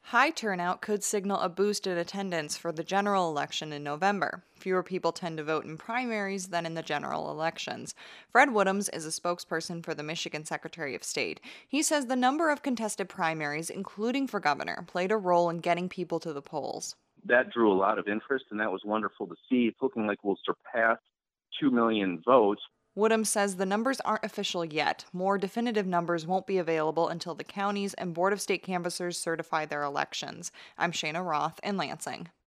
High turnout could signal a boost in attendance for the general election in November. Fewer people tend to vote in primaries than in the general elections. Fred Woodhams is a spokesperson for the Michigan Secretary of State. He says the number of contested primaries, including for governor, played a role in getting people to the polls. That drew a lot of interest, and that was wonderful to see. It's looking like we'll surpass 2 million votes. Woodhams says the numbers aren't official yet. More definitive numbers won't be available until the counties and Board of State canvassers certify their elections. I'm Shayna Roth in Lansing.